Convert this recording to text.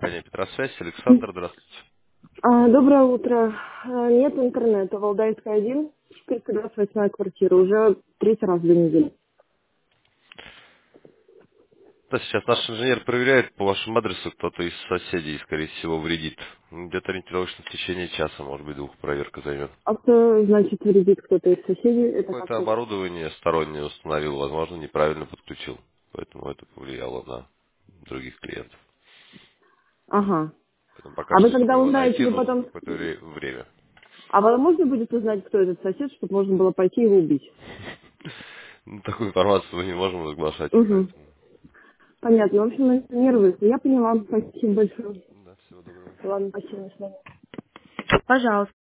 компания Петросвязь. Александр, здравствуйте. Доброе утро. Нет интернета. Валдайская 1, 428 квартира. Уже третий раз в 2 недели. Да, сейчас наш инженер проверяет по вашему адресу, кто-то из соседей, скорее всего, вредит. Где-то ориентировочно в течение часа, может быть, двух проверка займет. А кто, значит, вредит кто-то из соседей? Это как Какое-то понять? оборудование стороннее установил, возможно, неправильно подключил. Поэтому это повлияло на других клиентов. Ага. Поэтому пока А вы что не когда можем его узнаете, найти, вы но потом... какое-то время. А вам можно будет узнать, кто этот сосед, чтобы можно было пойти его убить? Ну, такую информацию мы не можем разглашать, Угу. поэтому... Понятно. В общем, нервы. Я поняла. Спасибо большое. Да, всего доброго. Ладно, спасибо. Пожалуйста.